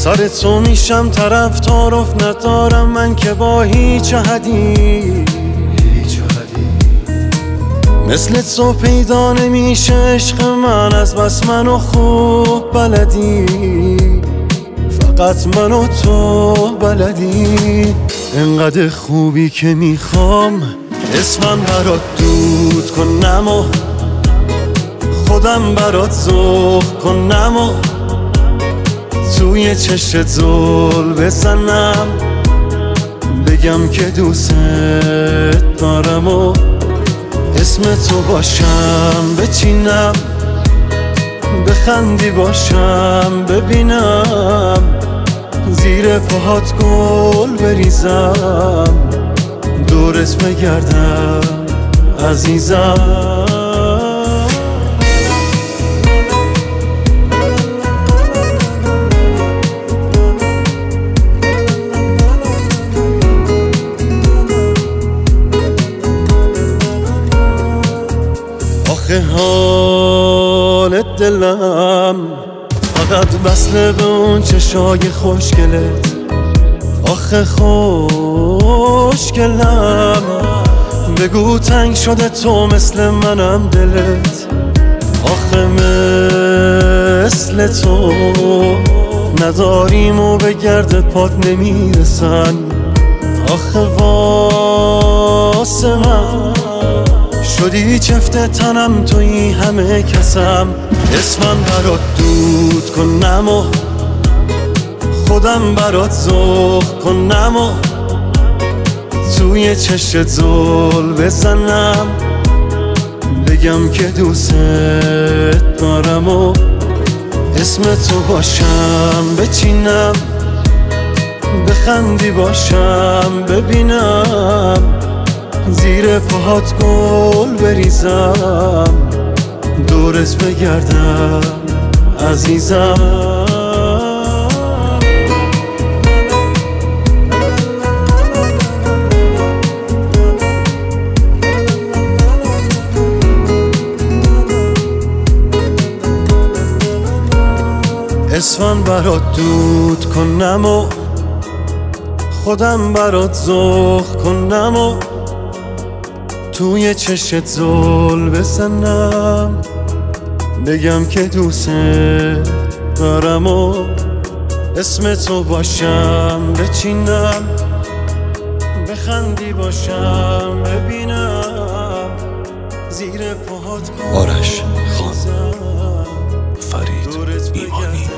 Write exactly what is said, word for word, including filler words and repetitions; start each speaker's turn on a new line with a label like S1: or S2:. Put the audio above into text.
S1: سر تو میشم طرفدار ندارم من که با هیچ احدی مثل تو پیدا نمیشه عشق من از بس منو خوب بلدی فقط من و تو بلدی انقدر خوبی که میخوام اسمم برات دود کنم و خودم برات ذوق کنم و توی چشت زل بزنم بگم که دوست دارم و اسم تو باشم بچینم بخندی باشم ببینم زیر پاهات گل بریزم دورت بگردم عزیزم آخه حال دلم فقط وصله به اون چشای خوشگلت آخه خوشگلم بگو تنگ شده تو مثل منم دلت آخه مثل تو نداریم و به گرد پات نمیرسن آخه واسه من شدی چفت تنم توی همه کسم اسمم برات دود کنم و خودم برات ذوق کنم و توی چشت زل بزنم بگم که دوست دارم و اسم تو باشم بچینم بخندی باشم ببینم زیر پاهات گل بریزم دورت بگردم عزیزم اسمم برات دود کنم و خودم برات ذوق کنم و توی چشت زل بزنم بگم که دوست دارم و اسم تو باشم بچینم بخندی باشم ببینم زیر پاهات
S2: آرش خان فرید ایمانی.